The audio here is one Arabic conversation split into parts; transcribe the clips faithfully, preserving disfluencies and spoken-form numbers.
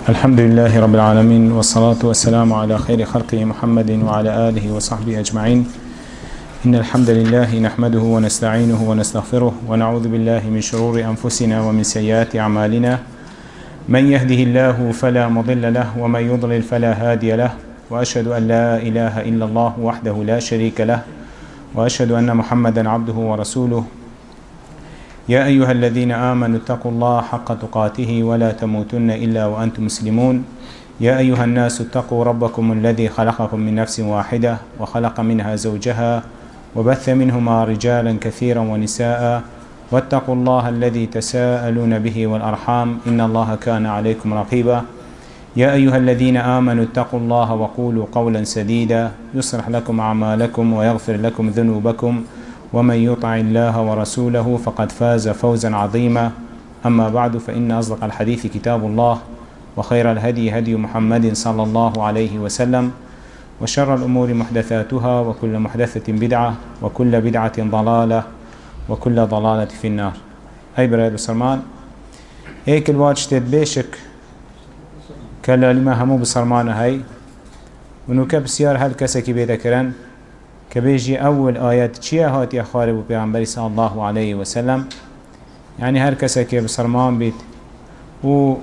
الحمد لله رب العالمين، والصلاة والسلام على خير خلقه محمد وعلى آله وصحبه أجمعين. إن الحمد لله نحمده ونستعينه ونستغفره ونعوذ بالله من شرور أنفسنا ومن سيئات أعمالنا. من يهده الله فلا مضل له ومن يضلل فلا هادي له، وأشهد أن لا إله إلا الله وحده لا شريك له، وأشهد أن محمدا عبده ورسوله. يا أيها الذين آمنوا اتقوا الله حق تقاته ولا تموتن إلا وأنتم مسلمون. يا أيها الناس اتقوا ربكم الذي خلقكم من نفس واحدة وخلق منها زوجها وبث منهما رجالا كثيرا ونساء، واتقوا الله الذي تساءلون به والأرحام إن الله كان عليكم رقيبا. يا أيها الذين آمنوا اتقوا الله وقولوا قولا سديدا يصلح لكم أعمالكم ويغفر لكم ذنوبكم، ومن يطع الله ورسوله فقد فاز فوزا عظيما. أما بعد، فإن أصدق الحديث كتاب الله، وخير الهدي هدي محمد صلى الله عليه وسلم، وشر الأمور محدثاتها، وكل محدثة بدعة، وكل بدعة ضلالة، وكل ضلالة في النار. أي براد بسرمان هيك الواج تدبيشك كلا لما همو بسرمان هاي ونوكا بسيار هل كسكي بيتكرن كبيجي أول آيات چيا هات يا خارب بيغمبري صلى الله عليه وسلم. يعني هر كسكي بسرمان بيت و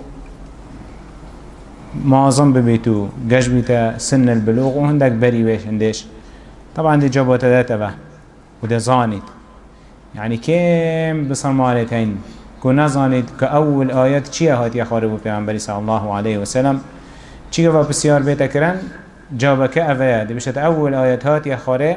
معظم ببيتو قش بيتا سن البلوغ وهندك بري ويش هنديش. طبعا دي جابوتا داتا با وده زانيت، يعني كيم بسرمانتين كنا زانيت كأول آيات چيا هات يا خارب بيغمبري صلى الله عليه وسلم. چيا با بسيار بيتا كرن جابك أفيا دي بشت أول آيات هات يا خارب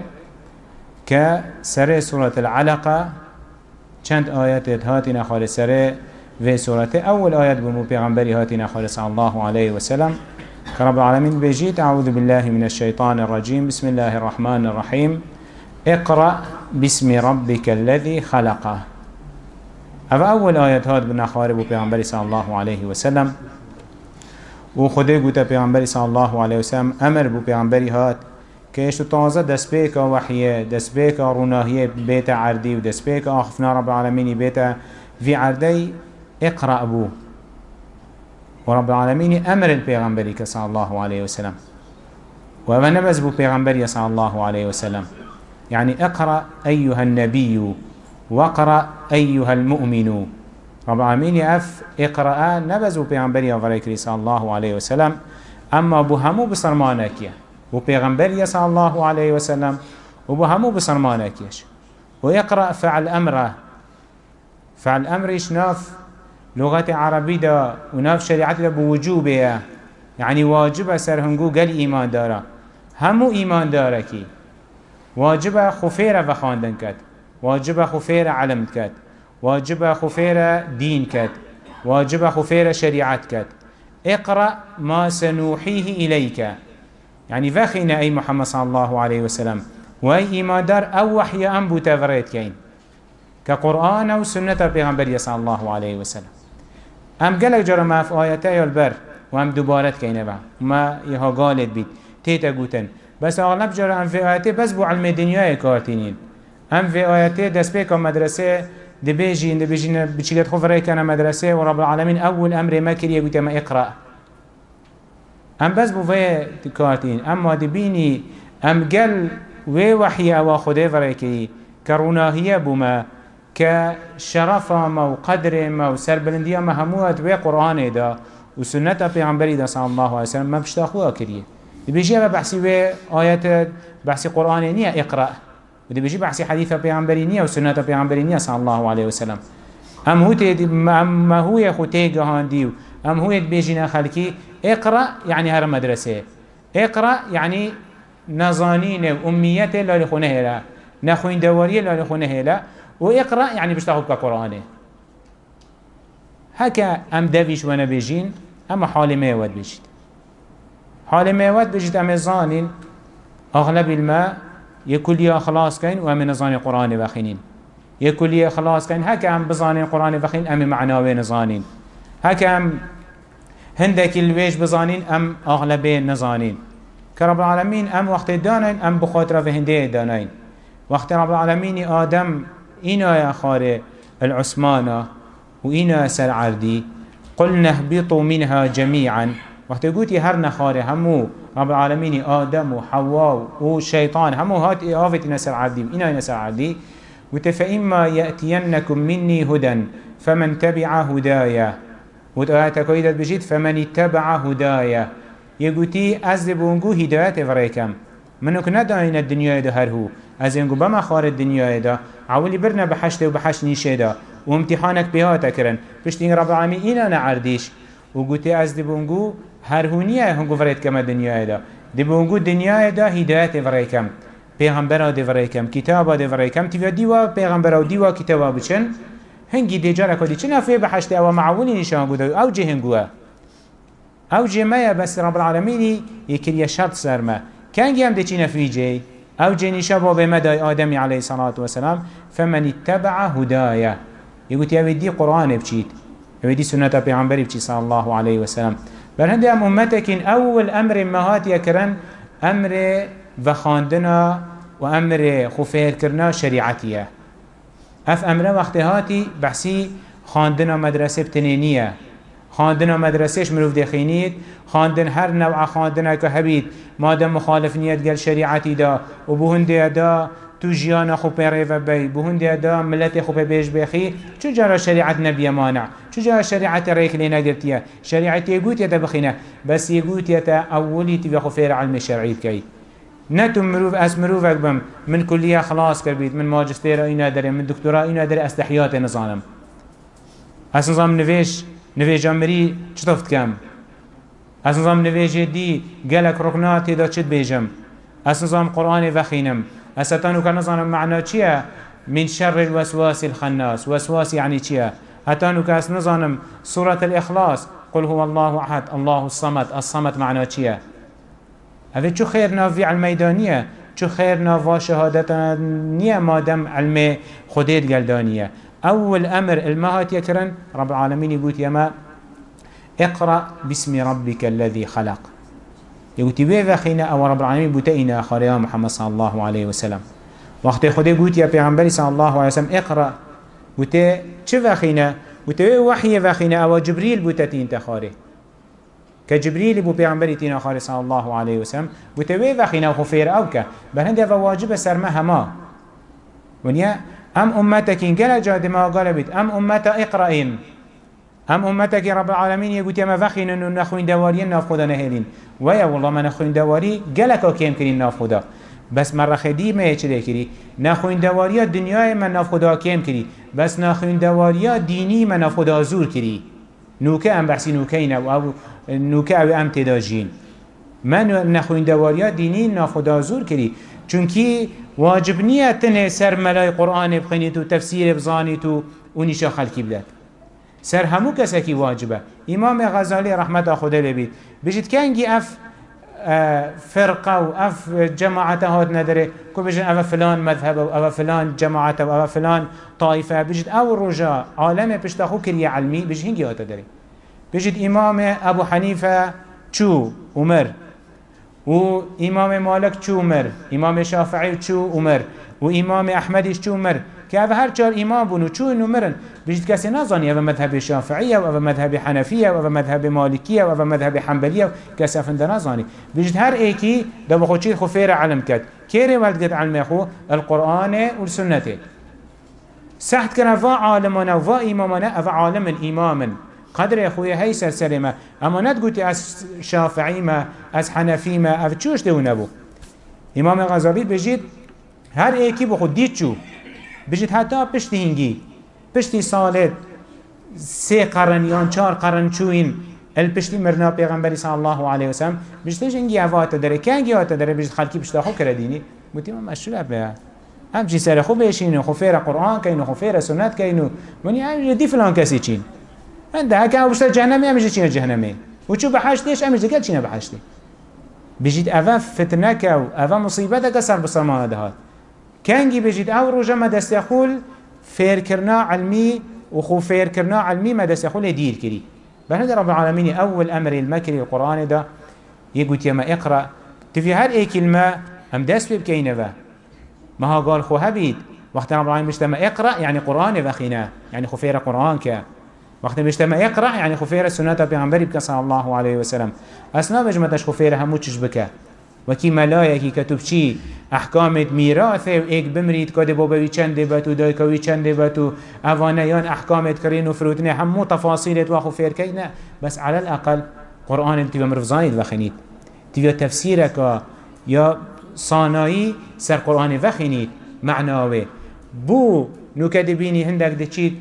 كسر سورة العلقة. چند آيات هاتنا خارج سر في سورة أول آيات بمو بيغمبري هاتنا خارج صلى الله عليه وسلم. كرب العالمين بيجيت أعوذ بالله من الشيطان الرجيم. بسم الله الرحمن الرحيم. اقرأ باسم ربك الذي خلقه. أفا أول آيات هات بنا خارج بيغمبري صلى الله عليه وسلم. وخده قوتا بيغمبري صلى الله عليه وسلم أمر بو بيغمبري هات كيشتو تازه دست بيك وحيه، دست بيك روناهيه بيت عردي، ودست بيك آخفنا رب العالمين بيت في عردي اقرأ بو. ورب العالمين أمر البيغمبري صلى الله عليه وسلم، وما نبز بو بيغمبري صلى الله عليه وسلم. يعني اقرأ أيها النبي واقرأ أيها المؤمن. رب العالمين أف اقرأ نبز بو بيغمبري صلى الله عليه وسلم. أما بو همو بصرمانكيه و پیغمبر صلى الله عليه وسلم و بو همو بسرمانكيش. ويقرأ فعل أمره. فعل أمرش ناف لغة عربي دا وناف شريعت دا بوجوبه، يعني واجب سرهنگو قل إيمان دارا. همو إيمان داركي واجب خفيرة وخاندن كد، واجب خفيرة علم كد، واجب خفيرة دين كد، واجب خفيرة شريعت كد. اقرأ ما سنوحيه إليك، يعني فخينا أي محمد صلى الله عليه وسلم وأي إيمان دار أو وحي أنبو تفريت كين كقرآن أو سنة البيغمبر صلى الله عليه وسلم. أم قالك جرى ما في آياتي البر وأم دوبارت كين با ما يها قالت بيت تيتا قوتن، بس أغلب جرى أم في آياتي بس بو علم الدنيا كارتينين. أم في آياتي دس بيكا مدرسة دبيجين دبيجين بشيكت خفري كان مدرسة، ورب العالمين أول أمر ما كريه قوتا ما اقرأ. ام بس بو في كارتين. اما دبيني ام قل وي وحي او خده فريكي كروناهية بما كشرفة ما وقدر ما وسربلندية ما هموات وي قرآن دا وسنة پیغمبری دا صلى الله عليه وسلم ما بشتاخوها كريه. دي بيجي ابا بحثي وي آيات بحثي قرآن نية اقرأ، ودي بيجي بحثي حديثة پیغمبری نية وسنة پیغمبری نية صلى الله عليه وسلم. ام هو تي ما هو يخو تيغهان ديو ام هو بيجينا خلقي اقرأ يعني هر مدرسة. اقرأ يعني نظانين وأميته لا لخونه لا نخوين دواريه لا لخونه لا. واقرأ يعني بيشتغل كقرآنه. هكا ام دافيش وانا بيجين اما حال ميوات بيجيت. حال ميوات بيجيت ام الظانين اغلب الماء يكل خلاص كين وام نظاني قرآن بخينين، يكل خلاص كين هكا ام بظانين قرآن بخين ام معناوين نظانين، هكا ام هندك الويش بزانين ام اغلبين نزانين. كرب العالمين ام وقت دانين ام بخاطر في هندية دانين. وقت رب العالمين آدم إنا يا خاري العثمانة وإنا سر عردي قلنا اهبطوا منها جميعا وقت قلت هر نخاره همو رب العالمين آدم وحواء والشيطان همو هات آفت نسر عبدي إنا نسر عبدي وتفإما يأتينكم مني هدى فمن تبع هدايا وآيات كويدة بجيت فمن اتبع هدايا يقولي أزلبونكو هدايات فريكم منك ندعين الدنيا ده هرهو أزلنكو بما خار الدنيا ده عولي برنا بحشت وبحش نيشه ده وامتحانك بها تكرن بشتين رب العالمين إنا نعرديش وقلتي أزلبونكو هرهونية هنكو فريد كما الدنيا ده دبونكو الدنيا ده هدايات فريكم پیغمبر دی ورایکم کتاب دی ورایکم تیویا دیوا پیغمبر و دیوا کتاب بچن هنگی دیجار کدی چه نفی بحشت او معولی نشان گوده او جه هنگوه او جه مایا بس رب العالمینی یکری شرط سرما کنگی هم دی چی نفی جه او جه نشا باب مدای آدمی علیه الصلاة والسلام فمن اتبع هدایا یکو تیوی دی قرآن بچید یوی دی سنت پیغمبری بچی صلی الله علیه وسلم بل هنده هم امتکین اول امر مهات یکرن امر و خواندنا و امر خفیر کرنا شریعتیه اف امر وقت هاتی بحثی خواندنا مدرسه بتنینیه خواندنا مدرسهش مروف دخینید خواندن هر نوع خواندنا که هبید مادم مخالف نیت گل شریعتی دا و بهنده دا تو جیان خوبه و بی بهنده دا ملت خوبه بیش بخی چو جرا شریعت نبی مانع چو جرا شریعت ریک لی نگرتیه شریعت یگوت یتا بخینه بس یگوت یتا اولی تی خفیر علم شرعی بکی نتو مروف اس مروف اكبم من كلية خلاص كربيت من ماجستير اينا داري من دكتوراه اينا داري استحيات نظام اس نظام نفيش نفيش امري چطفت كم اس نظام نفيش دي قالك ركنات دا چد بيجم اس نظام قرآن وخينم اساتانو كان نظام معنى چيا من شر الوسواس الخناس وسواس يعني چيا هتانو كاس نظام سورة الإخلاص قل هو الله أحد الله الصمد الصمد معنى چيا هذا شو خير نافي على الميدانية شو خير نافا شهادتنا نية مادم علم خديت قلدانية أول أمر المهات يكرن رب العالمين يقول يما اقرأ باسم ربك الذي خلق يقول تبيه خينا أو رب العالمين بتأينا آخر يا محمد صلى الله عليه وسلم وقت خدي قلت يا پیغمبر صلى الله عليه وسلم اقرأ قلت شو خينا قلت وحي خينا أو جبريل بتتين تخاري كجبريل بو پیغمبری تینا خالص صلی الله علیه وسلم بتوی وخینا و خفیر او که بل هنده و واجب سرمه هما ونیا ام امتکین گل جاده ما قال بید ام امتا اقرائین ام امتکی رب العالمین یگوت یما وخینن و نخوین دواری ناف خدا نهیلین ویا والله من نخوین دواری گلکا کم کرین ناف خدا بس من رخدی ما چه کری نخوین دواری دنیای من ناف خدا کم کری بس نخوین دواری دینی من ناف خدا زور کری نوکه ام بحثی نوکین او او نوکه او ام تداجین من نخوین دواریا دینی ناخدا زور کری چونکی واجب نیه تنه سر ملای قرآن بخینید و تفسیر بزانید و اونیشا خلکی بدد سر همو کسکی واجبه امام غزالی رحمت خدا لبید بجید کنگی اف فرقه و اف جماعت هات نداره که بجید اف فلان مذهب و اف فلان جماعت و اف فلان طائفه بجید او رجا عالم پشتاخو کریه علمی بجید هنگی هات داره بجید امام ابو حنیفه چو عمر و امام مالک چو عمر امام شافعی چو عمر و امام احمدش چو عمر که او هر چار امام بونو چو عمرن بجید کسی نظانی او مذهب شافعیه و او مذهب حنفیه و او مذهب مالکیه و او مذهب حنبلیه کسی افنده نظانی بجید هر ایکی دو بخوچید خو فیر علم کد کیره ولدگد علم خو القرآن و السنته سحت کنه و عالمانه و امامانه او عالم اماما قدر اخويا هي سلسلة اما ندقوتي از شافعي ما از حنفي ما اف چوش دو نبو امام غزالی بجید هر ایکی بخود دید چو بجید حتی پشتی هنگی پشتی سالت سه قرن یا چار قرن چوین الپشتی مرنا پیغمبری صلی الله علیه وسلم بجیدش هنگی اوات داره که هنگی اوات داره بجید خلکی پشتا خو کردینی بودیم هم مشروع بیا هم چی سر خوب بشین خفیر قرآن کینو خفیر سنت کینو منی هم دی فلان کسی چین انده هكا وبشتا جهنمي امجد چينا جهنمي وچو بحشتش امجد قل چينا بحشتي بجيد اوه فتنك و اوه مصيبتك سر بسرمان دهات كانجي بجيد او رجا ما دست يخول فير كرنا علمي وخو فير كرنا علمي ما دست يخول دير كري بهذا رب العالمين اول امر المكري القرآن ده يقول يما اقرأ تفي هر اي كلمة هم دست بكينه ما ها قال خو هبيد وقت رب العالمين بجتما اقرأ يعني قرآن وخينا يعني خو فير قرآن كا وقت بيجتمع يقرأ يعني خفيرة سنة بيغمبري بك صلى الله عليه وسلم أصلا بجمتش خفيرة هموتش بك وكي ملايكي كتب شي أحكام ميراثه وإيك بمريد كده بابوي چند باتو دايكوي چند باتو أوانيان أحكام كرين وفروتنه همو تفاصيلت وخفير كينا بس على الأقل قرآن تبا مرفزاني وخنيت تبا تفسيرك يا صانعي سر قرآن وخنيت معناوه بو نكدبيني هندك دچيت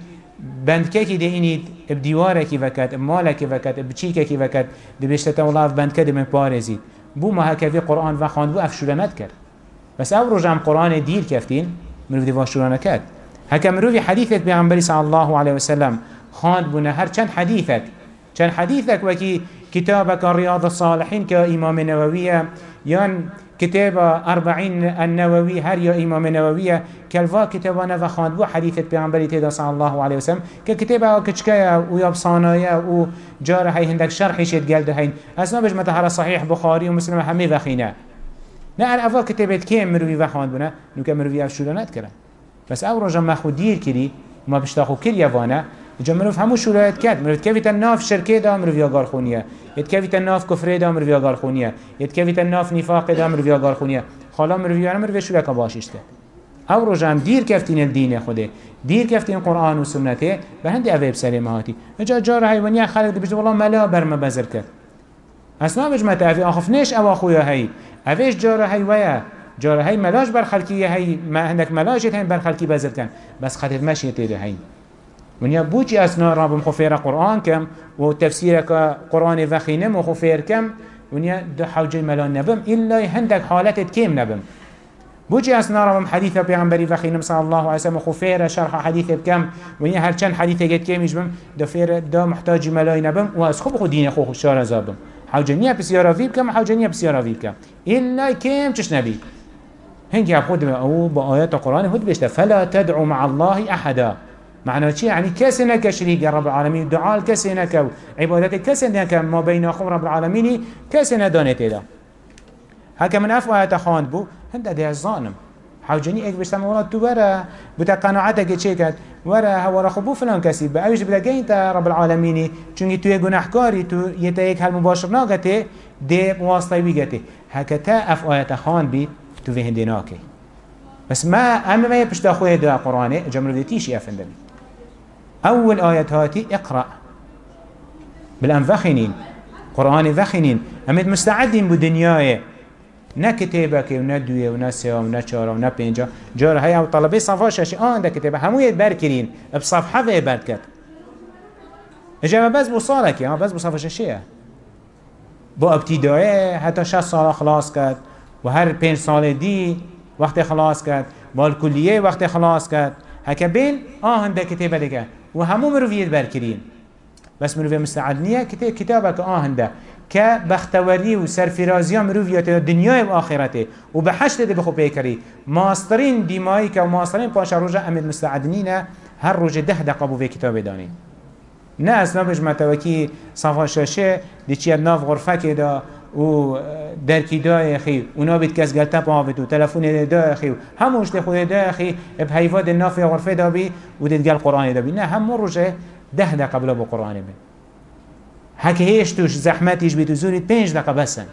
بندكي ده إنيد بديوارك وكات مالك وكات بچيكك وكات دبشتة الله بندكي ده من بارزيد بو ما هكذا قرآن وخاند بو افشولانت کرد بس او رجام قرآن دير كفتين مروف دي واشولانه کرد هكا مروفي حديثت بيغمبري صلى الله عليه وسلم خاند بونا هر چند حديثك چند حديثك وكي كتابك رياض الصالحين كإمام نووية يان كتاب أربعين النووي هر يا إمام نووية كالوا كتابانا وخاند بو حديثت بيغمبري تيدا صلى الله عليه وسلم ككتابة كچكايا ويابصانايا وجاره هاي هندك شرحيش يتقال دهين أسنا بجمت هر صحيح بخاري ومسلم همي وخينا نا الأفا كتابت كيم مروي وخاند بنا نوكا مروي أفشولانات كرا بس أو رجا ما خود دير كري وما بشتاخو كل يوانا جا مروف همو شولايات كاد مروف كيفي تناف شركه دا مروف ياغار خونيا يتكيفي تناف كفره دا مروف ياغار خونيا يتكيفي تناف نفاق دا مروف ياغار خونيا خالا مروف يانا مروف شولاكا باشيش كاد او رجا هم دير كفتين الدين خوده دير كفتين قرآن و سنته بهندي اوه بسليمه هاتي اجا جار حيوانيا خلق دي بجد والله ملا برما بزر كد اصلا بجمت اوه آخفنش او اخويا هاي اوهش جار حيوانيا جار هاي ملاش بر خلقی هاي ما عندك ملاشت هاي بر خلقی بزر کن بس خاطر ماشي تيده هاي ونیا بوچی اسنا رابم خفیر قرآن کم و تفسیر قرآن وخینم و خفیر کم ونیا دو حوجه ملان نبم الا هندك حالتت کم نبم بوچی اسنا رابم حدیث پیغمبری وخینم صلی الله علیه وسلم خفیر شرح حدیث بکم ونیا هر چند حدیث گت کمیش بم دو فیر دو محتاج ملای نبم و از خوب خود دین خو شار زابم حوجه نیا بسیارا ویب کم حوجه نیا بسیارا ویب کم الا کم چش نبی هنگی خود او با آیات قرآن خود بشته فلا تدعو مع الله احدا معنى شيء يعني كسنك شريك رب العالمين دعاء كسنك عبادتك كسنك ما بين أخو رب العالمين كسنة دانت هذا هكا من أفواه تخاند بو هنده ده الظالم حوجني ايك بشتم والله تو ورا بتا قناعتك تشيكت ورا هو رخبو فلان كسي باوش بلا جينت رب العالمين چونكي تو گناهكاري تو يتيك هالمباشر ناغته ده واسطه بيگته هكا تا أفواه تخاند بي تو في هندناكي بس ما أما ما يبشت أخوه ده قرآن جمرو دي تيشي أفندني أول آيات هاتي اقرأ بالأن فخنين قرآن فخنين أمد مستعدين بدنياي نا كتابك ونا دوية ونا سوا ونا چارا ونا پينجا جار هاي أو طلبي صفحة شاشي آن ده كتابه همو يتبار كرين بصفحة في يبار كت اجا بس بصالك يا بس بصفحة شاشية بو ابتدائي حتى شاش سال خلاص كت وهر پنج سال دي وقت خلاص كت بالكلية وقت خلاص كت هكا بين آه هنده كتابه دكا وهمو مروفيت بركرين بس مروفية مستعدنية كتاب كتابك آه هنده كبختوري وسرفرازية مروفية دنيا وآخرته وبحشت دي بخو بيكري ماسترين ديمايك وماسترين باشا رجع أمد مستعدنين هر رجع ده دقابو في كتاب داني ناس نبج متوكي صفحة شاشة دي چياد ناف غرفة كده و درکی دای اخی اونا بیت کس گلتا پاوید و تلفون دای اخی هموش دخوی دای اخی بهیواد نافی غرفه دابی و دید گل قرآن دابی نه همو روشه ده دقیقه بلا با قرآن بین هکه هیش توش زحمتیش بیتو زورید پنج دقیقه بسن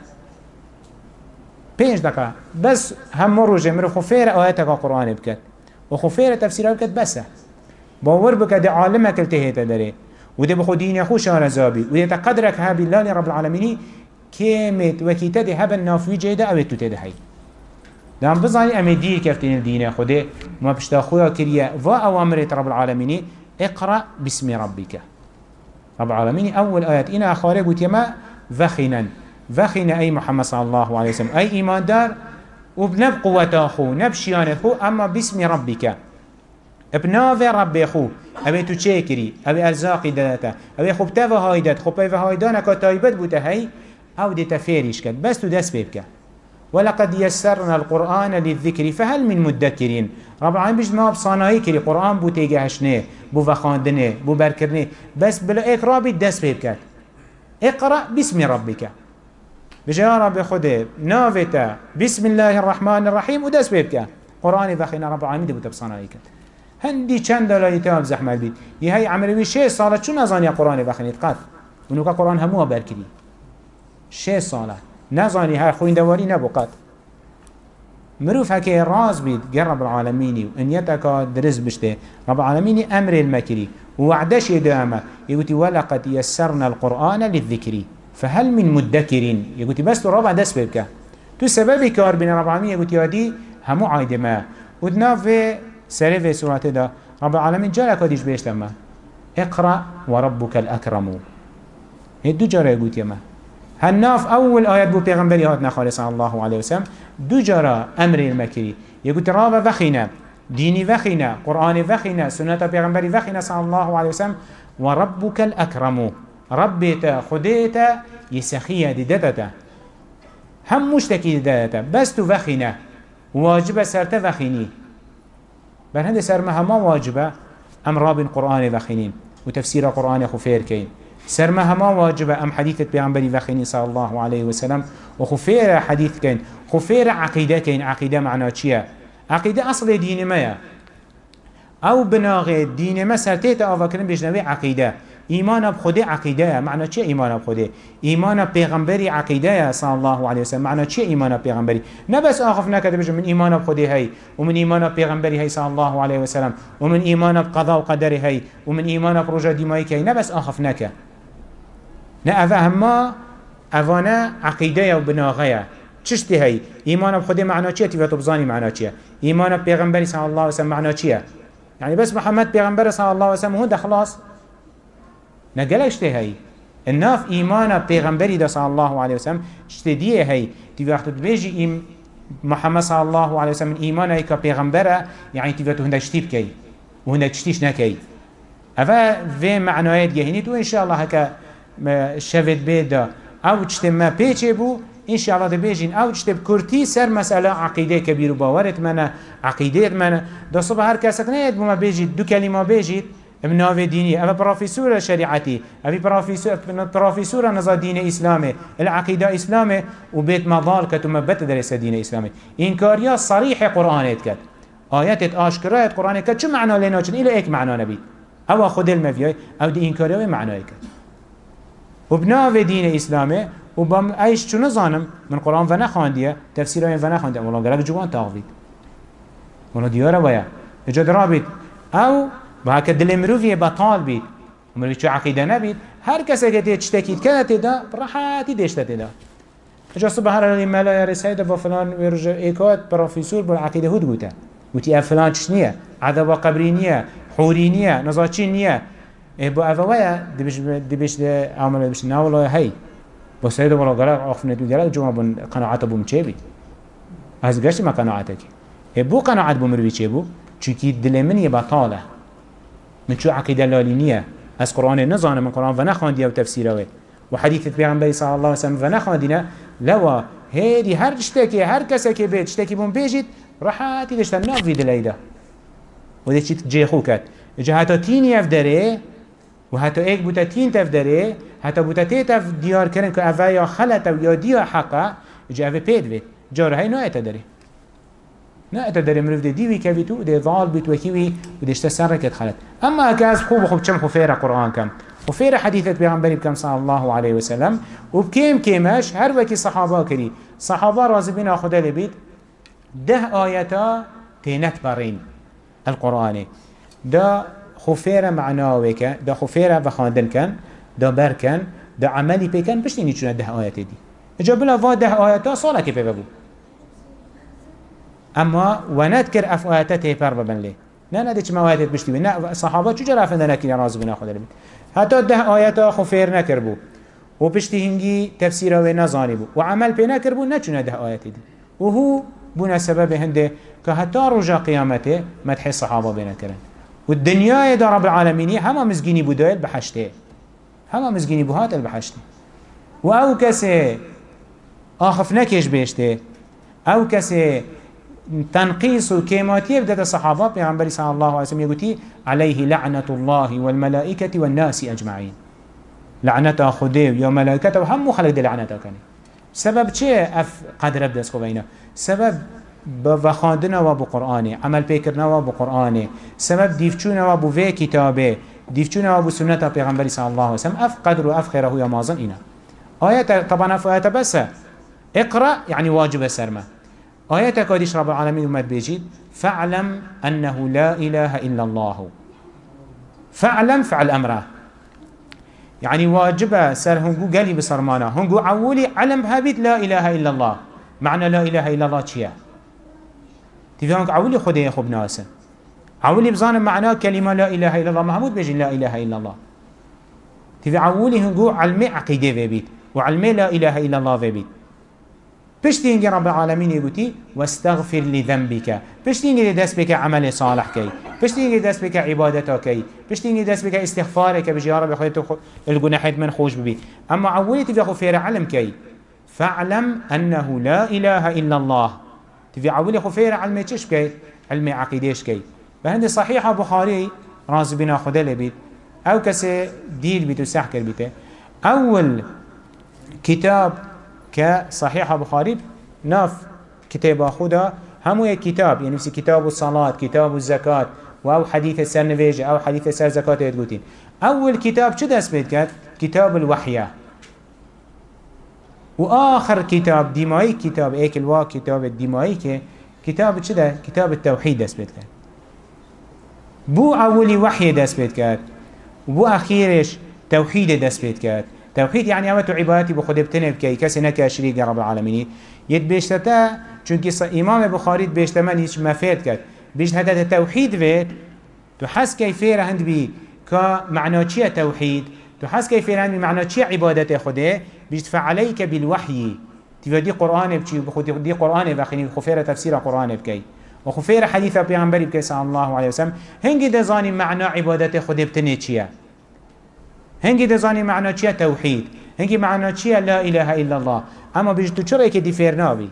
پنج دقیقه بس همو روشه مرو خفیر آیت که قرآن بکد و خفیر تفسیر بکد بسه باور بکد عالمک التهیت داره و ده بخو دین خوش آرزابی و ده تقدرک ها بالله رب العالمینی كيمت وكيتدي هبا نافوي جيدا او تتدي هاي دام بزاني امي دير كفتين الدين خده ما بشتا خويا كريا و اوامرت رب العالمين اقرأ باسم ربك رب العالمين اول آيات انا اخاري قلت يما وخنا وخنا اي محمد صلى الله عليه وسلم اي ايمان دار وبنب قوة اخو نبشيان اخو اما باسم ربك ابناف رب اخو ابي تو تشيكري ابي ارزاقي داتا ابي خبتا وهايدات خبتا وهايدانا كتايبت بوتا هاي او دي تفيريش كد بس تدس بيبك ولقد يسرنا القرآن للذكر فهل من مدكرين رب العالمين بيجد ما بصانعي كري قرآن بو تيجهشنه بو وخاندنه بو بركرنه بس بلا اقرأ بيدس بيبك اقرأ باسم ربك بجي يا رب خده نافتا بسم الله الرحمن الرحيم ودس بيبك قرآن وخينا رب العالمين دي بو تبصانعي كد هندی چند دلایل تام زحمت بید یه هی عمروی شش ساله چون نزانی قرآن بخنید قط اونو که قرآن همو برکری شش ساله نزانی های خویندواری نبو قط مروف هكي راز بيت قرب العالميني وإن يتكا درز بشته رب العالميني أمر المكري ووعدش يدامه يقولي ولقد يسرنا القرآن للذكر فهل من مدكرين يقولي بس تو ربع دس بيبكا تو سببي كار بين رب العالمين يقولي هادي همو عايد ما ودنا في سري في سورة دا رب العالمين جالك وديش بيش لما اقرأ وربك الأكرم هدو جارة يقولي ما هناف أول آيات بو پیغمبری هاتنا خالص صلى الله عليه وسلم دو جرى أمر المكري يقول رابا وخينا ديني وخينا قرآن وخينا سنة پیغمبری وخينا صلى الله عليه وسلم وربك الأكرم ربيتا خديتا يسخيا ددتا هم مشتكي ددتا بس تو وخينا واجب سرتا وخيني بل هنده سرمها ما واجبه أم راب قرآن وخينين وتفسير قرآن خفير كين سرمها ما واجبه أم حديثة بيعنبري وخيني صلى الله عليه وسلم وخفير حديث كين خفير عقيدة كين عقيدة معنى چيا عقيدة أصل دين ما أو بناغي دين ما سرتيت أفكرن بجنوي عقيدة إيمان بخده عقيدة معنى چيا إيمان بخده إيمان بيغمبري عقيدة صلى الله عليه وسلم معنى چيا إيمان بيغمبري نبس آخفنا كده بجن من إيمان بخده هاي ومن إيمان بيغمبري هاي صلى الله عليه وسلم ومن إيمان بقضاء وقدر هاي ومن إيمان برجاء ديمائي هاي نبس آخفنا كده نه افهما اوانا عقیده و بناغه چشتی هی ایمان بخوده معنا چیه تیوه تبزانی معنا چیه ایمان پیغمبری صلی الله علیه وسلم معنا چیه يعني بس محمد پیغمبر صلی الله علیه وسلم هون ده خلاص نقلش ته هی الناف ایمان پیغمبری ده صلی الله علیه وسلم چتدیه هی تیوه وقت بیجی ایم محمد صلی الله علیه وسلم ایمان هی که پیغمبره يعني تیوه تو هندش تیب کی و هندش تیش نکی افا في معنایت گهینید و انشاءالله هکا شفت بيدا او چتم ما پیچه بو ان شاء الله دبيجين او چتم كرتي سر مسألة عقيدة كبير وباورت منا عقيدة منا دا صبح هر كسك نيد بما بيجيت دو كلمة بيجيت من ناوي ديني او بروفيسور شريعتي او بروفيسور نظر دين اسلامي العقيدة اسلامي وبيت مضال كتم بتدرس دين اسلامي انكاريا صريح قرآنات كت آيات اشكرايات قرآن كت شو معنى لنا چن الى ايك معنى نبي او خد المفياي او دي انكاريا معنى كت وبناء دين اسلامه وبم ايش شو نظانم من قرآن و نخوانديه تفسيره و نخوانديه والله قالك جوان تاغفيد والله دياره ويا اجاد رابط او بهاك دل مروفيه بطال بيت ومروفيه شو عقيده نبيت هر كسا كده تشتكيت كده تدا براحتي ديشتا تدا اجاد صبح هر الملا رسايده بفلان ويرجع ايكات بروفيسور بالعقيده هود قوتا قوتي افلان چشنيه عذاب قبرينيه حورينيه نزاچينيه بو اوایه دبش دبش عمل بش ناولا هی با سید ولا قرار آخفنه تو دیگر جمع بون قناعت بوم چه بی از گشت ما قناعته کی بو قناعت بوم روی چه بو چونکی دل من یه بطاله من چو عقیده لالینیه از قرآن نزانه من قرآن و نخواندیه و تفسیره و حدیث پیامبر صلی الله علیه و سلم و نخواندینه لوا هیدی هر جشته هر کسی که بیت جشته بوم بیجید راحتی داشتن نافی دلیده و ده چیت جه خوکت جهتا تینی افداره و حتی ایک بوتا تین تف داره حتی بوتا تی تف دیار کرن که اوه یا خلطه و یا دیا حقه جا اوه پید وی جاره های نه ایتا داره نه ایتا داره مروف ده دیوی که تو ده ضال بیت وکیوی و دشتا سر رکت خلط اما اکه از خوب خوب چم خفیر قرآن کم خفیر حدیثت پیغمبری بکم صلی الله علیه وسلم و بکیم کیمش هر وکی صحابه کری صحابه رازی بین آخوده لبید ده آیتا تینت برین القرآنی ده خفيرة معناه كان ده خفيرة وخاندن كان ده بركن ده عملي بكن بشتي نيشون ده آيات دي جاب له فاد ده آيات صالة كيف بابو أما ونذكر أفواته بارب بن ليه لا نديش ما آيات بشتي بنا صحابة شو جرى فندنا كي راز بنا خد لبن حتى ده آيات خفير نكربو وبشتي هنجي تفسيره ونزاني بو وعمل بينا كربو نشون ده آيات دي وهو بنا سبب هنده كهتا رجع قيامته مدح الصحابة بنا كرن والدنيا دا رب العالمين هما مزجيني بودايل بحشته هما مزجيني بهات البحشته و كسي آخف نكيش بيشته او كسي تنقيص وكيماتيه بدأت الصحابة بيغنبري صلى الله عليه وسلم يقولي عليه لعنة الله والملائكة والناس أجمعين لعنة خديو يا ملائكته وهم خلق دي لعنته كاني سبب چه اف قدر بدس خوبينا سبب بخاندنا و بقرآن عمل بكرنا و بقرآن سبب ديفچونا و بو في كتابه ديفچونا و بو سنة پیغمبر صلى الله عليه وسلم اف قدر و اف خيره يا مازن اينا آيات طبعا اف آيات بس اقرأ يعني واجب سرما آيات كاديش رب العالمين ومد بيجيد فاعلم أنه لا إله إلا الله فاعلم فعل أمره يعني واجب سر هنگو قالي بصرمانا هنگو عولي علم بهابيت لا إله إلا الله معنى لا إله إلا الله چيا تفهمك عولي خده يخب ناسا عولي بظان معناه كلمة لا إله إلا الله محمود بيجي لا إله إلا الله تفهم عولي هنگو علمي عقيدة بيت وعلمي لا إله إلا الله بيت پشتی اینگه رب العالمین یگوتی واستغفر لذنبك پشتی اینگه دست بک عمل صالح کی پشتی اینگه دست بک عبادتا کی پشتی اینگه دست بک استغفار کی بجی رب خودت الگناحات من خوش ببی اما اولی تبی خو فیر علم کی فاعلم انه لا اله الا الله تبی اولی خو فیر علم چش کی علم عقیدهش کی به هند صحیح بخاری راز بنا خدا لبید او کسی دیر بیت و صح کر بیت اول کتاب كصحيح بخاري ناف كتاب خدا همو كتاب يعني مثل كتاب الصلاة كتاب الزكاة أو حديث السر نفيجة أو حديث السر زكاة يتقولين أول كتاب شو دست بيت كات كتاب الوحي وآخر كتاب ديمائي كتاب ايك الوا كتاب الديمائي كتاب شو ده كتاب التوحيد دست بيت كات بو أولي وحي دست بيت كات وبو أخيرش توحيد دست بيت كات توحيد يعني اوتو عبادتي بخود بتنب كي كسي نكا شريك رب العالمين يد بيشتتا چونك امام بخاري بيشتمن هيش مفيد كد بيشت هذا التوحيد فيت تحس كيفير هند بي كمعنى چيا توحيد تحس كيفير هند بي معنى چيا عبادت خوده بيشت فعليك بالوحي تفدي قرآن بچي بخود دي قرآن بخيني خفير تفسير قرآن بكي وخفير حديث بيغمبري بكي صلى الله عليه وسلم هنگي دزاني معنى عبادت خوده بتنه چيا هنگی دزانی معنی چیه توحید هنگی معنی چیه لا اله الا الله اما بيجتو چرا که دی فيرناوي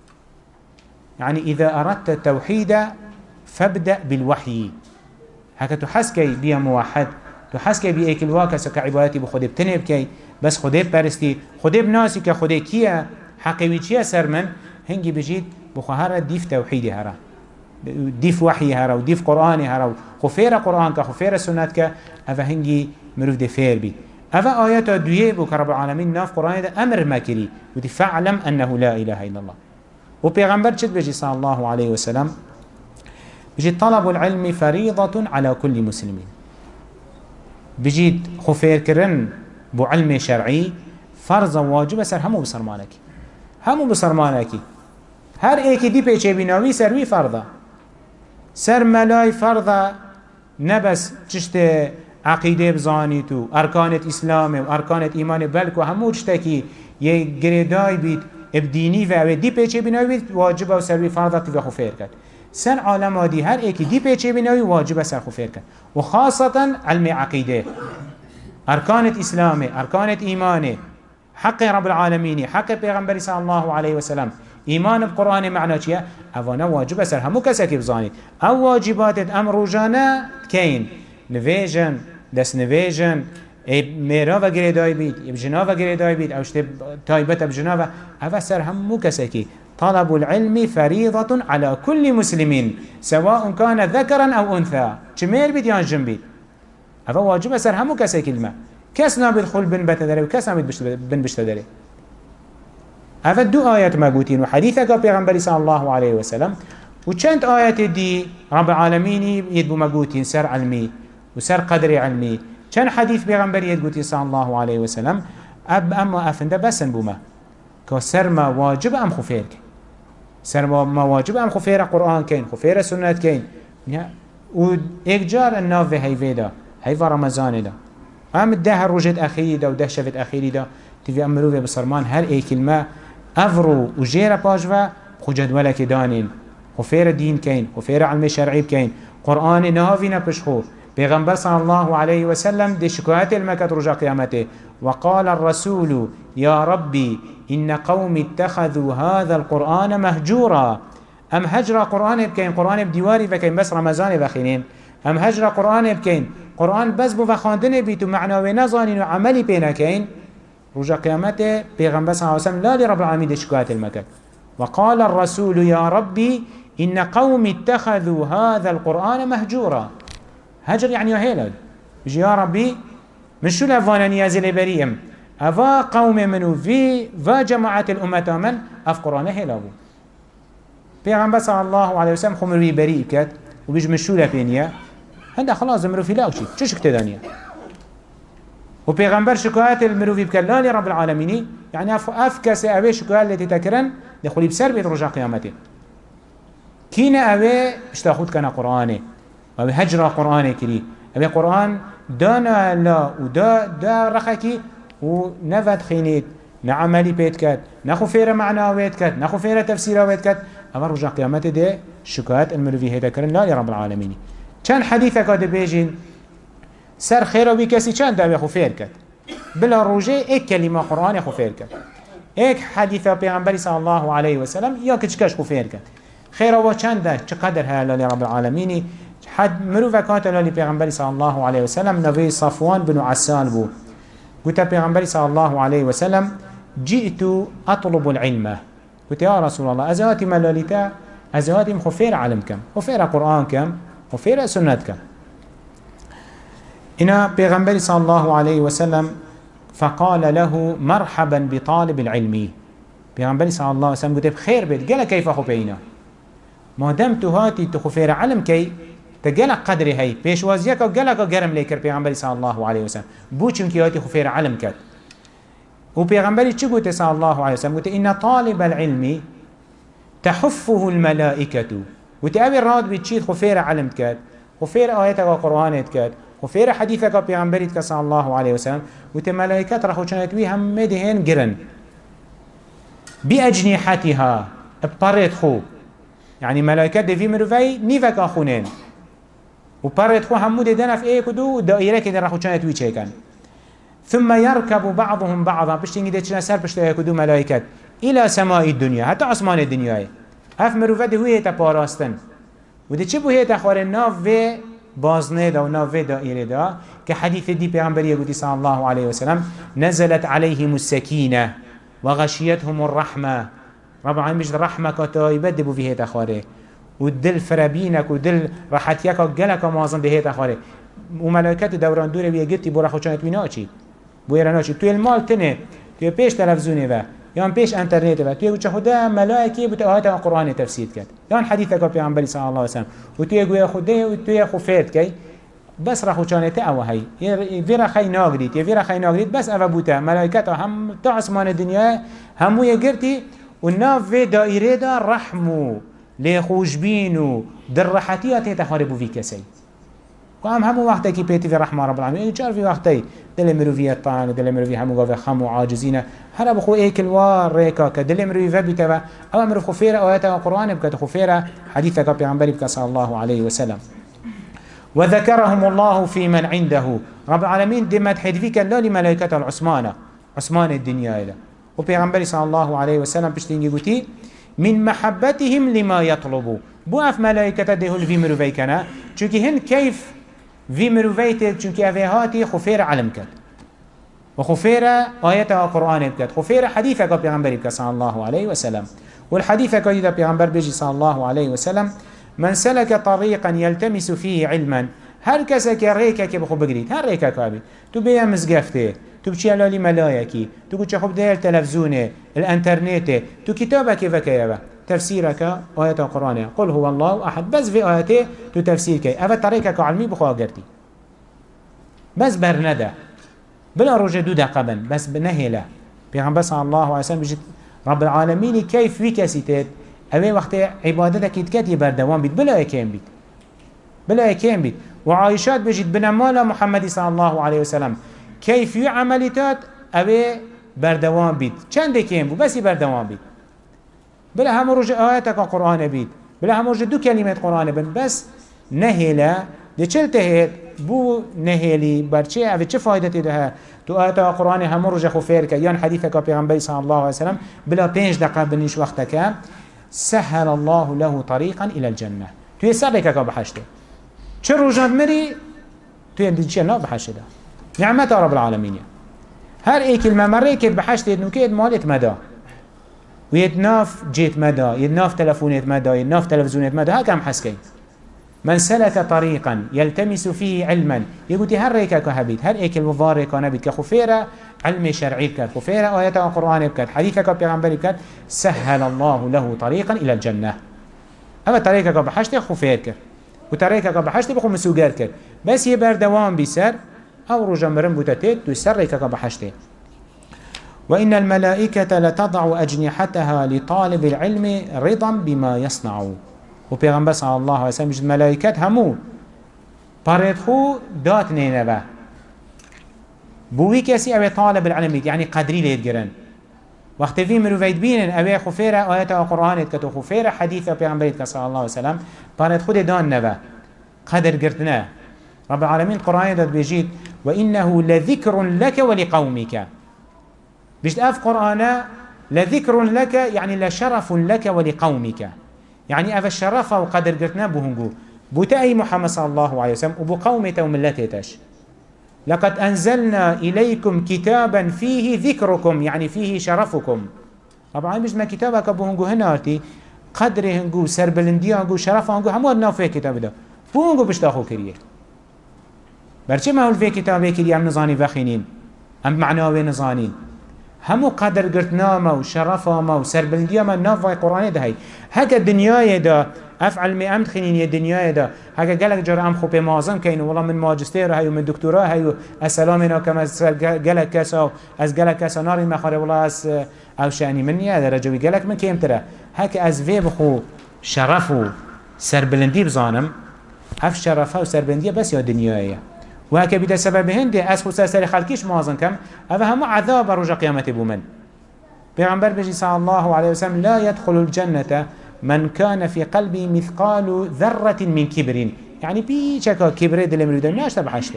يعني اذا اردت التوحيد فابدأ بالوحي هكا تحس كي بيا موحد تحس كي بيا اكل واكس كعبادتي بخده بتنب كي بس خده برستي خده بناسي كخده كيه حقيوي چيه سر من هنگي بجيد بخوهر ديف توحيدي هرا ديف وحي هرا وديف قرآن هرا خفير قرآن كخفير سنة ك افا هنگي مروف دي فير بي افا آيات دوية بو كرب العالمين ناف قرآن ده امر ماكري ودي فعلم انه لا اله الا الله و پیغمبر چد بجي صلى الله عليه وسلم بجي طلب العلم فريضة على كل مسلمين بجي خفير كرن بو علم شرعي فرض واجب سر همو بسرمانكي همو بسرمانكي هر ايكي دي پیچه بناوي سروي فرضا سر ملاي فرضا نبس چشت عقيده بزانيتو اركانت اسلام و اركانت ايمان بلكو همو چتكي يه گريداي بيت ابديني و او دي پیچه بناوي واجب و سروي فرضا تبا خفير كد سر عالم دي هر ايكي دي پیچه بناوي واجب سر خفير كد وخاصة علم عقيده اركانت اسلام اركانت ايمان حق رب العالمين حق پیغمبر صلى الله عليه وسلم ایمان بقرآن معنی چیه؟ اوانا واجب سر همو کسی که بزانید او واجبات امر جانه کین نویجن دست نویجن میرا و گریدای بید ابجنا و گریدای بید اوشت تایبت ابجنا و او سر همو کسی که طلب العلم فريضة على كل مسلم سواء كان ذكرا او انثى چمیر بید یا جن بید او واجب سر همو کسی کلمه کس نابد خل بن بتداره و کس نابد بن بشتداره هذا دو آيات ما قوتين وحديثك بيغمبري صلى الله عليه وسلم وچند آيات دي رب العالمين يدبو ما قوتين سر علمي وسر قدر علمي چند حديث بيغمبري يدقوتي صلى الله عليه وسلم أب أما أفنده بسن بوما كسر ما واجب أم خفير سر ما واجب أم خفير قرآن كين خفير سنة كين و ايك جار الناف هاي دا هاي رمضان دا أم الدهر رجد أخيري دا وده شفت أخيري دا تفي أمروه بصرمان هر اي كلمة افرو و جيرا باجوا خو جدوله که دانين خفير دين كين خفير علم شرعي كين قرآن نهافينا بشخو پیغمبر صلى الله عليه وسلم دي شكوات المكت رجا قيامته وقال الرسول يا ربي إن قوم اتخذوا هذا القرآن مهجورا أم هجر قرآن بكين قرآن بديواري بكين بس رمضان بخينين أم هجر قرآن بكين قرآن بس بو بخاندن بيتو معنى ونظانين وعملي بينا كين رجا قيامته پیغمبر صلى الله عليه وسلم لا لرب العالمين دي شكوات المكت وقال الرسول يا ربي إن قوم اتخذوا هذا القرآن مهجورا. هجر يعني هيلد بيجي يا ربي من شو لفانا نيازل بريم أفا قوم منو في فا جماعة الأمة من أف قرآن هيلابو پیغمبر صلى الله عليه وسلم خو مروی بری کرد و بیش مشوله پینیه هنده خلاص مروی لاو چید چه شکت دانیه و پیغمبر شکایت المروی بکر لالی رب العالمینی يعني اف اف کسی اوه شکایت لیتی تکرن دخولی بسر بید رجا قیامته کین اوه اشتاخود کنه قرآنه و اوه هجر قرآنه کری اوه قرآن دانا لا و دا, دا رخکی و نفد خینید نعملی پید کد نخو فیر معناوید کد نخو فیر تفسیراوید کد اما رجع قيامته ده شكايات المروي هيدا كرن لا لرب العالمين كان حديثة قد بيجين سر خير بكسي كان ده يخو فير كد بلا رجع ايك كلمة قرآن يخو فير كد ايك حديثة بيغنبري صلى الله عليه وسلم يا كتشكش خو فير كد خير و كان ده چقدر هلا لرب العالمين حد مروي كانت للي بيغنبري صلى الله عليه وسلم نبي صفوان بن عسان بو قلت بيغنبري صلى الله عليه وسلم جئت أطلب العلم قلت يا رسول الله أزواتي ملاليتا أزواتي خفير علم كم خفير قرآن كم خفير سنة كم إنا بيغنبري صلى الله عليه وسلم فقال له مرحبا بطالب العلم بيغنبري صلى الله عليه وسلم قلت بخير بيت قال كيف خفينا ما دمت هاتي تخفير علم كي تقال قدري هاي بيشوازيك وقالك قرم ليكر بيغنبري صلى الله عليه وسلم بوچم كي هاتي خفير علم كت وبيغنبري چه قلت صلى الله عليه وسلم قلت إن طالب العلم تحفه الملائكة قلت أبي الراد بتشيد خفير علم كات خفير آياتك وقرآن كات خفير حديثك بيغنبري صلى الله عليه وسلم قلت ملائكة رخو چانت وي هم مدهن قرن بأجنحتها بطريت خو يعني ملائكة دي في مروفي نيفك آخونين وبطريت خو همو دي دنف ايه كدو دائرة كده رخو چانت وي چيكن ثم يركب بعضهم بعضا بشتينجي دي چنا سر بشتايا كدو ملائكات إلى سماء الدنيا حتى عثمان الدنيا هف مروفة دي هوية تپاراستن ودي چه بوهية تخوار ناف في بازنه دا و ناف في دائره دا كحديث دي پیغمبرية قدي صلى الله عليه وسلم نزلت عليهم السكينة وغشيتهم الرحمة رب العالمين بجد رحمة كتايبت دي بوهية تخواره ودل فربينك ودل راحتيك وقلك ومازن دي هية تخواره وملائكات دوران دوره بيجتي بورا خوشانت وينا چي بويرا ناچي توی المال تنه توی پیش تلفزونه و یا پیش انترنت و توی گوشه خدا ملائکی بوده آیات قرآن تفسیر کرد یا حدیث که پیامبری صلی الله علیه و سلم و توی گویا خدا و توی خفیت کی بس را خوشانت او هی ویرا خی ناگرید یا ویرا خی ناگرید بس او بوده ملائکت هم تا آسمان دنیا همو یگرتی و ناف و دایره دا رحمو لخوشبین و در راحتیات تخاربو وی کسی قام همو وقتی که پیتی في رحمة رب العالمين چار في وقتی دل مروفیت طعن دل مروفی همو قاف خم و عاجزینه هر بخو ایکل وار ریکا که دل مروفی فبیتا و او مروف خفیره آیات القرآن بکت خفیره حدیث که پیغمبری بکت صلی الله عليه وسلم وذكرهم الله في من عنده رب العالمين دي مدحد فيك لا لملائكة العثمانة عثمان الدنيا إلى وبيغمبري صلى الله عليه وسلم بشتينجي قتي من محبتهم لما يطلبوا بو اف ملائكة دهول في مروفيكنا چونكي هن كيف في مروفيت چونكي افهاتي خفير علم كد وخفير آيات القرآن بكد خفير حديثك بيغمبري بكد صلى الله عليه وسلم والحديث كده بيغمبر بيجي صلى الله عليه وسلم من سلك طريقا يلتمس فيه علما هر کسی که ریکه که بخو بگرید هر ریکه که بید تو بیا مزگفته تو بچی علالی ملایکی تو بچی خوب دیل تلفزونه الانترنته تو کتابه که وکیه با تفسیره که آیت قرآنه قل هو الله احد بس في آیته تو تفسیر که اوه طریقه که علمی بخواه گردی بس برنده بلا رجع دو دقبن بس بنهله پیغمبر صلی الله علیه وسلم بجید رب العالمین کیف وی کسی تید اوه وقت عبادتك يتكتي بردوان بيت بلا يكيم بيت بلا يكيم بيت وعايشات بجد بنمال محمد صلى الله عليه وسلم كيف يعملتات اوه بردوان بيت چند يكيم بو بس بردوان بيت بلا هم رجع آياتك قرآن بيت بلا هم رجع دو كلمات قرآن بن بس نهلا دي چل تهيت بو نهلي برچه اوه چه فايدة ده تو آيات قرآن هم رجع خفير كيان حديثك پیغمبر صلى الله عليه وسلم بلا پنج دقاء بنيش وقتك سهل الله له طريقا إلى الجنة تو يسرك كا بحشته چه روجات مري تو يندي لا بحشته نعمة رب العالمين هر اي كلمة مريكت بحشته نوكيد مالت مدى ويتناف جيت مدى يتناف تلفونات مدى يتناف تلفزيونات مدى هكام حسكين من سلك طريقا يلتمس فيه علما يقول هر ريكا كهبيت هر ايك الوفار ريكا نبيت كخفيرة علم شرعي بكات خفيرة آيات القرآن بكات حديثك بيغنبري بكات سهل الله له طريقا إلى الجنة اما طريقك بحشت خفير كر وطريقك بحشت بخو مسوغر كر بس يبر دوام بسر او رجا مرم بوتتت تسر ريكك بحشت وإن الملائكة لتضع أجنحتها لطالب العلم رضا بما يصنع وبيغنبر صلى الله عليه وسلم الملائكات همو باريدخو دات نينبه بوي كسي اوه طالب العلم يعني قدري ليت جرن وقت في مروفيد بينن اوه خفيرة آيات القرآن اتكتو خفيرة حديثة بيغنبريت صلى الله عليه وسلم باريدخو دان نبه قدر قرتنا رب العالمين القرآن داد بيجيت وإنه لذكر لك ولقومك بيجت اف قرآن لذكر لك يعني لشرف لك ولقومك يعني اف الشرف وقدر قرتنا بوهنجو بوتأي محمد صلى الله عليه وسلم وبو قومته وملتهتش لقد أنزلنا إليكم كتابا فيه ذكركم يعني فيه شرفكم طبعا مش ما كتابك بوهنجو هناتي قدر هنجو سربلنديا هنجو شرف هنجو همو ادنا في كتاب ده بوهنجو بشتاخو كريه برچه ما هول في كتابه كريه هم نظاني وخينين هم معناوه نظانين همو قدر قرتنا ما وشرفا ما وسربلنديا ما نافع قرآن ده هاي هكا الدنيا ده افعل مي امد خنين يا دنيا ده هكا قالك جرى ام خوبي معظم كاين والله من ماجستير هاي ومن دكتوراه هاي السلامنا كما قالك كاسا از قالك كاسا ناري ما خري والله اس او شاني مني هذا رجوي قالك من كيم ترى هكا از في بخو شرفو سربلندي بزانم اف شرفه وسربلنديه بس يا دنيايه وهكا بدا سبب هندي اس خصوصا سر خلقيش معظم كم هذا هم عذاب رجا قيامته بومن پیغمبر بجي صلى الله عليه وسلم لا يدخل الجنة من كان في قلبه مثقال ذرة من كبر يعني بيشكا كبر دل مريد ناش تبحشته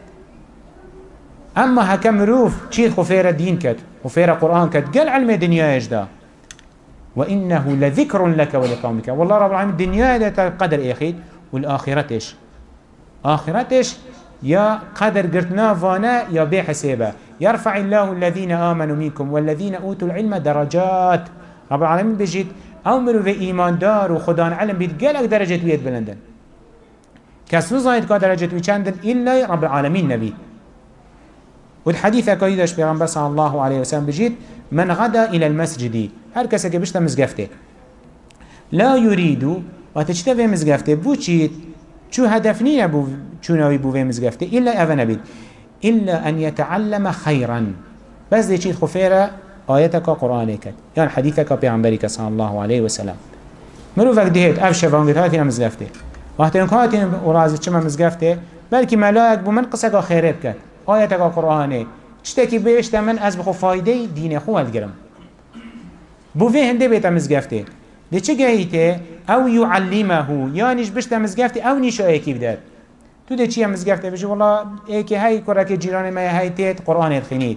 اما هكا مروف تشيد خفيرة دين كت خفيرة قرآن كت قال علم دنيا يجدا وإنه لذكر لك ولقومك والله رب العالمين الدنيا ده قدر اخيد والآخرتش آخرتش يا قدر قرتنا فانا يا بحسابه يرفع الله الذين آمنوا منكم والذين أوتوا العلم درجات رب العالمين بجيت أمروا في إيمان دار وخدان علم بيت قالك درجة ويد بلندن كسنو زايد كا درجة ويشاندن إلا رب العالمين نبي والحديث كايدش بيغنبر صلى الله عليه وسلم بجيت من غدا إلى المسجد هر كسا كبشتا مزقفته لا يريد وتشتفي مزقفته بوشيت شو هدفني أبو شو ناوي بو في مزقفته إلا أفا نبيت إلا أن يتعلم خيرا بس دي شيء خفيرة آياتك قرآنك يعني حديثك بيعنبريك صلى الله عليه وسلم منو فك دهيت أفشى فانقت هاتين مزقفته وقت انك هاتين ورازي چما مزقفته بلكي ملاك بمن قصك خيرت كت آياتك قرآنك اشتكي بيشت من از بخو فايده دين خو هلگرم بو في هنده بيتا مزقفته دي چه گهيته او يعلمه يانيش بشتا مزقفته او نيشو ايكي بدار تو ده چيه مزگفته بشی والله ایکی های کرک جیران ما های تیت قرآن خنید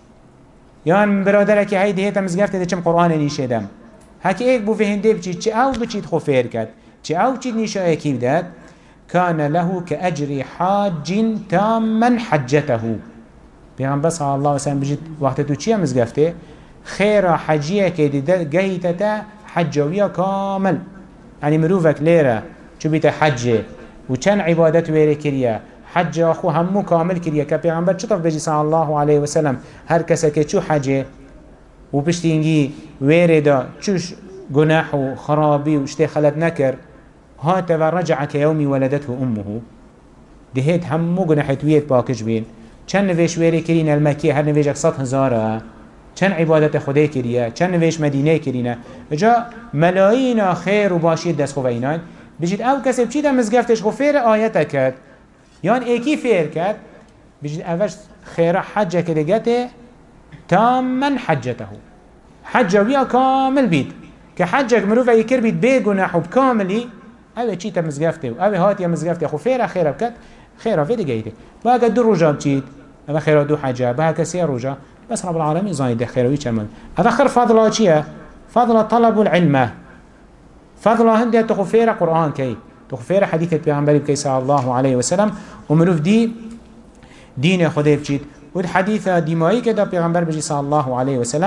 یان برادر که های دهیت مزگفته ده چم قرآن نیشیدم هکی ایک بو فهنده بچید چه او بچید خفیر کرد چه او چید نیشا ایکی بداد کان له كأجر حاج تاما حجته پیغمبر صلی الله علیه وسلم بجید وقت تو چیه مزگفته خیر حجیه که دیده گهیتتا حجویه کامل يعني مروفك ليرة شو بيتا حجه وچن عبادت ويري كريا حج اخو همو كامل كريا كبيغمبر چطف بجي صلى الله عليه وسلم هر كسا كي چو حجه و بشتينجي ويري دا چوش گناح و خرابي و اشتي خلت نكر هات و رجع كيومي ولدته امه دهيت همو گناحت ويت باكش بين چن نويش ويري كرين المكي هر نويش اكسات هزاره چن عبادت خدای كريا چن نويش مدينه كرينا جا ملايين خير و باشيد دست خواه اینان بجید او کسی بچید هم مزگفتش خو فیر آیتا کرد یان ایکی فیر کرد بجید اوش خیره حجه کدگته تاما حجته حجه ویا کامل بید که حجه مروف ای کر بید بگناح و بکاملی او چیتا مزگفته و او هاتی مزگفته خو فیر خیره بکد خیره فیده گیده با اگه دو روژا بچید او خیره دو حجه با اگه سی روژا بس رب العالمین زاید خیره چمن او خیر فضله چیه؟ فضل طلب العلم فضل هندي تخفير قرآن كي تخفير حديث البيغمبر كي صلى الله عليه وسلم ومروف دي دين خدي بجيت والحديث ديمائي كده البيغمبر بجي صلى الله عليه وسلم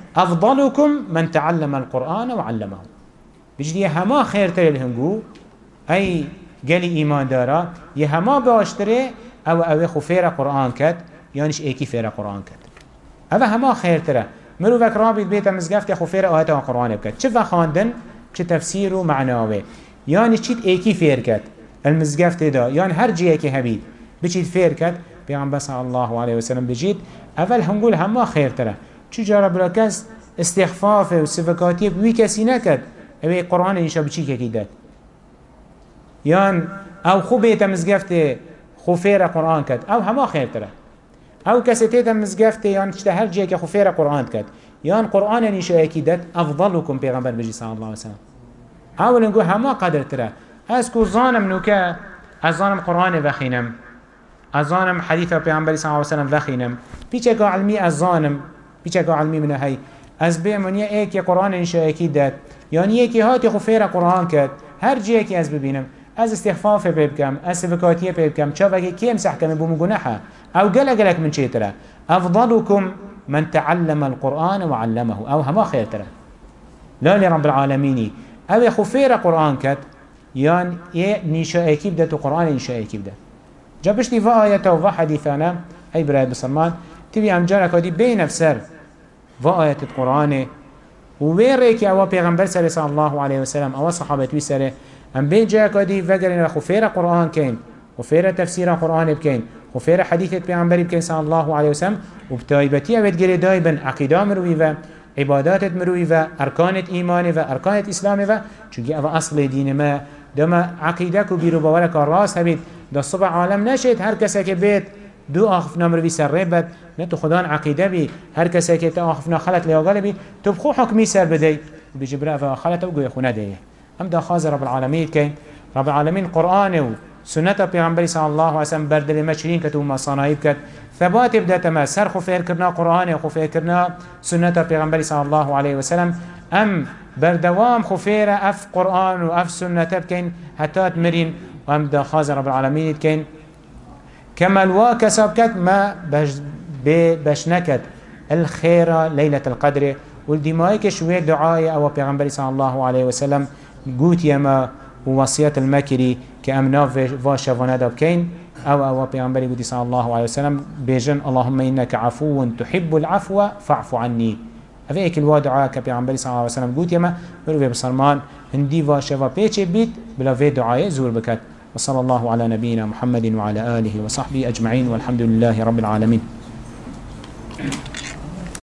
أفضلكم من تعلم القرآن وعلمه. بجدي هما خير تري الهنجو أي قالي إيمان دارا يهما باشتري أو أو خفير قرآن كت يانش إيكي فير قرآن كت هذا هما خير ترى مرو فك رابط بيت مزقفت خفير آيات القرآن بكت شو فخاندن شو تفسيره معناه يعني شيت إيكي فير كت المزقفت دا يعني هر جي إيكي هبيد بشيت فير كت بيعم صلى الله عليه وسلم بجيت أول هنقول هما خير ترى شو جرب ركز استخفاف وصفقاتي بوي كسي نكت أبي قرآن إنشاء بشي كيدات يان أو خو بيت مزقفت خفير قرآن كت أو هما خير ترى أو كسيتيت مزقفت يان تشتهر جيك خفير قرآن كت يان قرآن إنشاء كيدات أفضلكم بيغمبر بجي صلى الله عليه وسلم أول نقول هما قدر ترى أسكو ظانم نوكا أظانم قرآن وخينم أظانم حديث بيغمبر صلى الله عليه وسلم وخينم بيشكو علمي أظانم بيشكو علمي من هاي أزبي من يأيك قرآن إنشاء كيدات يعني يكي هاتي خفير قرآن كت هر جيكي أز ببينم از استخفاف بيبكم از سفكاتية بيبكم شافكي كيم سحكم بوم جناحة أو قلق قلق من شيء ترى أفضلكم من تعلم القرآن وعلمه أو هما خير ترى لا لرب العالمين أو خفير قرآن كت يان نشاء كيبدة قرآن نشاء كيبدة جابشتي فآية وفا حديثانا أي براد بسلمان تبي عم جارك ودي بين نفسر فآية القرآن وويريك أو بيغمبر صلى الله عليه وسلم أو صحابة ويسره ام بين جاك ودي فقرنا خفير قرآن كين خفير تفسير قرآن بكين خفير حديثة بيغمبر بكين صلى الله عليه وسلم وبتايبتي أبد قري دايبا عقيدة مرويفة عبادات مرويفة أركان إيمان وأركان إسلام و چونكي أفا أصل دين ما دما عقيدك وبيرو بورك الراس هبيت دا الصبح عالم نشيت هر كسك بيت دو آخفنا مروي سر ربت نتو خدان عقيدة بي هر كسك آخفنا خلط لياغال بي تبخو حكمي سر بدي وبيجبرا أفا خلط وقوي خونه ديه هم دا خاز رب العالمين كين رب العالمين قرآن وسنة بيغمبري صلى الله عليه وسلم بردل مشرين كتو ما صنايب كت ثبات بدا تما سر خفير كرنا قرآن وخفير كرنا سنة بيغمبري صلى الله عليه وسلم أم بردوام خفير أف قرآن وأف سنة بكين حتى تمرين وهم دا خاز رب العالمين كين كما الواك سابكت ما بش بشنكت الخير ليلة القدر والدمائك شوية دعاية أو بيغمبري صلى الله عليه وسلم قوت يما ووصية المكري كأمنا فاشفانا دابكين أو أو بيغمبري قوتي صلى الله عليه وسلم بيجن اللهم إنك عفو تحب العفو فاعف عني أفيك الوادعاء كبيغمبري صلى الله عليه وسلم قوت يما بروي بسلمان هندي فاشفا بيتش بيت بلا في دعاء زور بكت وصلى الله على نبينا محمد وعلى آله وصحبه أجمعين والحمد لله رب العالمين.